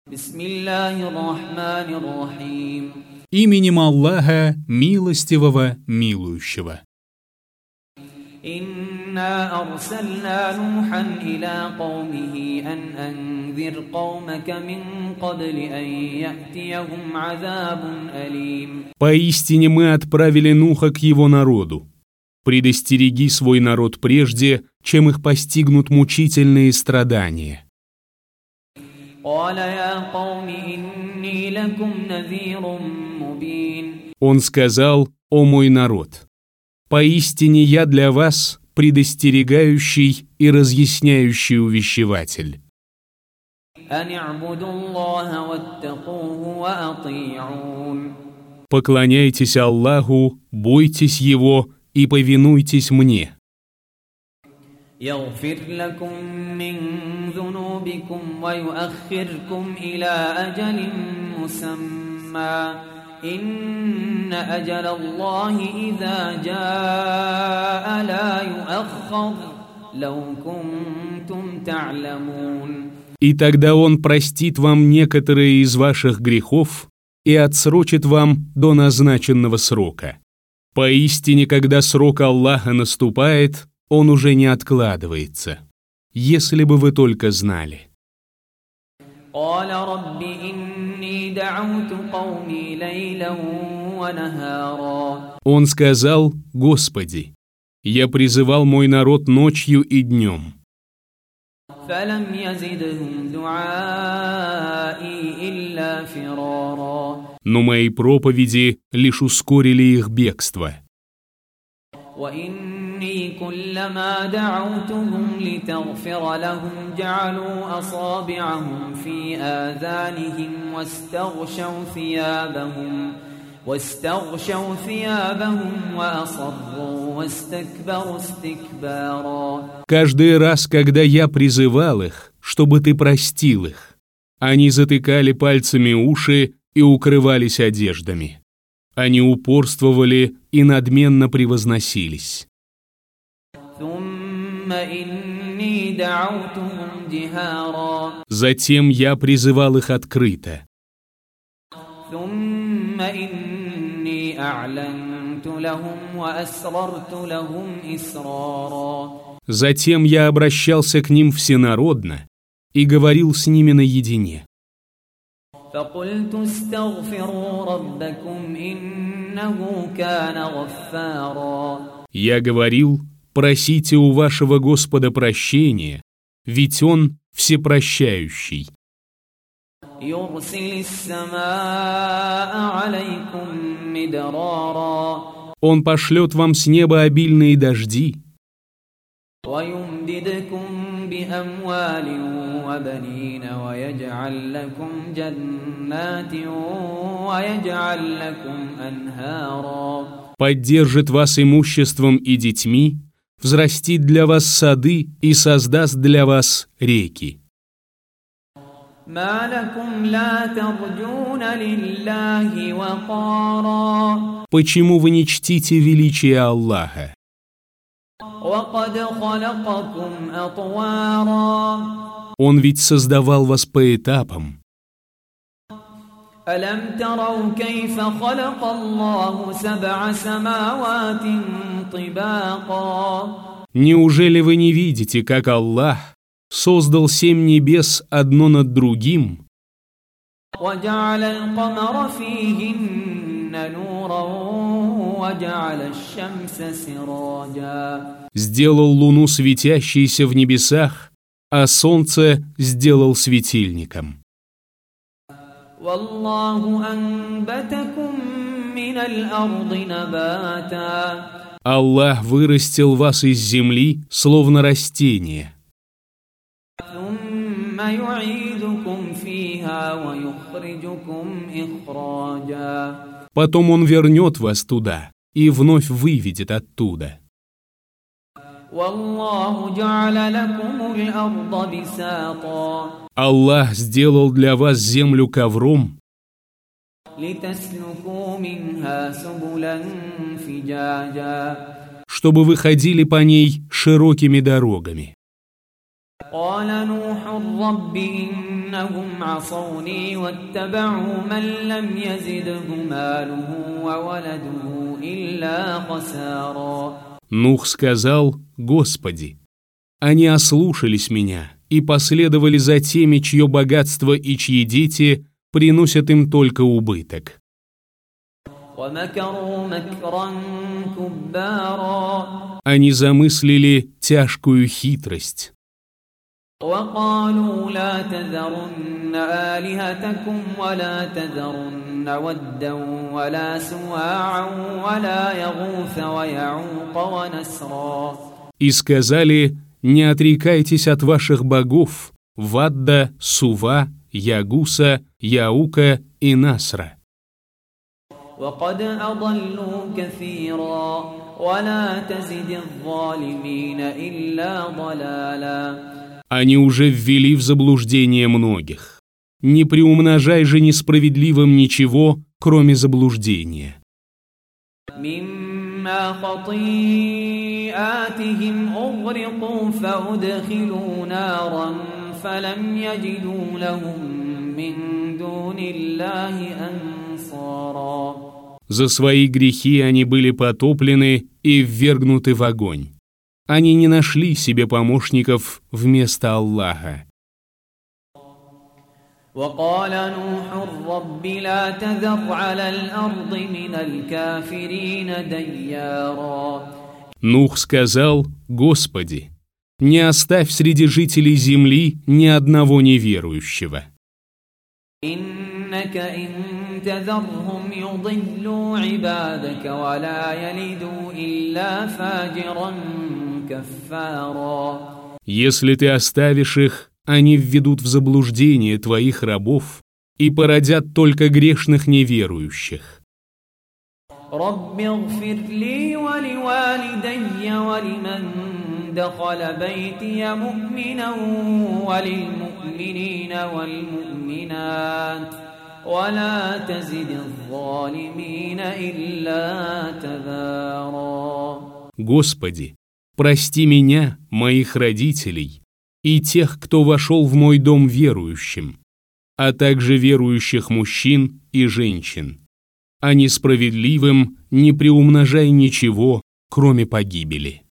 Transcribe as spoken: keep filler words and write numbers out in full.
Именем Аллаха, милостивого, милующего. إنا أرسلنا نوحا إلى قومه أن أنذر قومك من قبل أن يأتيهم عذاب أليم. Поистине мы отправили Нуха к его народу. Предостереги свой народ прежде, чем их постигнут мучительные страдания. قال يا قوم إني لكم نذير مبين. Он сказал: «О мой народ, поистине я для вас предостерегающий и разъясняющий увещеватель. Поклоняйтесь Аллаху, бойтесь Его и повинуйтесь мне. يغفر لكم من ذنوبكم ويؤخركم إلى أجل مسمى إن أجل الله إذا جاء لا يؤخر لو كنتم تعلمون. И тогда Он простит вам некоторые из ваших грехов и отсрочит вам до назначенного срока. Поистине, когда срок Аллаха наступает, Он уже не откладывается, если бы вы только знали. Он сказал: «Господи, я призывал мой народ ночью и днем». Но мои проповеди лишь ускорили их бегство. وإني كلما دعوتهم لتغفر لهم جعلوا أصابعهم في آذانهم واستغشوا ثيابهم واستغشوا ثيابهم وأصروا واستكبروا استكبارا. Каждый раз, когда я призывал их, чтобы ты простил их, они затыкали пальцами уши и укрывались одеждами. Они упорствовали и надменно превозносились. Затем я призывал их открыто. Затем я обращался к ним всенародно и говорил с ними наедине. فقلت استغفروا ربكم إنه كان غفارا. Я говорил: просите у вашего Господа прощения, ведь Он всепрощающий. يرسل السماء عليكم مدرارا. Он пошлет вам с неба обильные дожди. ويمددكم بأموال وبنين ويجعل لكم جنات ويجعل لكم أنهارا. Поддержит вас имуществом и детьми, взрастит для вас сады и создаст для вас реки. ما لكم لا ترجون لله وقارا. Почему вы не чтите величие Аллаха? وقد خلقكم أطوارا. Он ведь создавал вас по этапам. ألم تروا كيف خلق الله سبع سماوات طباقا. Неужели вы не видите, как Аллах создал семь небес одно над другим? وجعل القمر فيهن نورا وجعل الشمس سراجا. Сделал луну светящейся в небесах, а солнце сделал светильником. Аллах вырастил вас из земли, словно растение. Потом Он вернет вас туда и вновь выведет оттуда. Аллах сделал для вас землю ковром, чтобы вы ходили по ней широкими дорогами. إنهم عصوني واتبعوا من لم يزده ماله وولده إلا خسارا. Нух сказал: «Господи, они ослушались меня и последовали за теми, чье богатство и чьи дети приносят им только убыток». ومكروا مكرا كبارا. Они замыслили тяжкую хитрость. وقالوا لا تذرن آلهتكم ولا تذرن ودا ولا سواعا ولا يغوث ويعوق ونسرا. И сказали: «Не отрекайтесь от ваших богов Вадда, Сува, Ягуса, Яука и Насра». وقد أضلوا كثيرا ولا تزد الظالمين إلا ضلالا. Они уже ввели в заблуждение многих. Не приумножай же несправедливым ничего, кроме заблуждения. مما خطيئاتهم أغرقوا فأدخلوا نارا فلم يجدوا لهم من دون الله أنصارا. За свои грехи они были потоплены и ввергнуты в огонь. Они не нашли себе помощников вместо Аллаха. وقال نوح رب لا تذر على الأرض من الكافرين ديارا. Нух сказал: «Господи, не оставь среди жителей земли ни одного неверующего». إنك إن تذرهم يضلوا عبادك ولا يلدوا إلا فاجرا كفارا. Если ты оставишь их, они введут в заблуждение твоих рабов и породят только грешных неверующих. رب اغفر لي ولوالدي ولمن دخل بيتي مؤمنا وللمؤمنين والمؤمنات ولا تزد الظالمين إلا تبارا. Господи, прости меня, моих родителей и тех, кто вошел в мой дом верующим, а также верующих мужчин и женщин. А несправедливым не приумножай ничего, кроме погибели.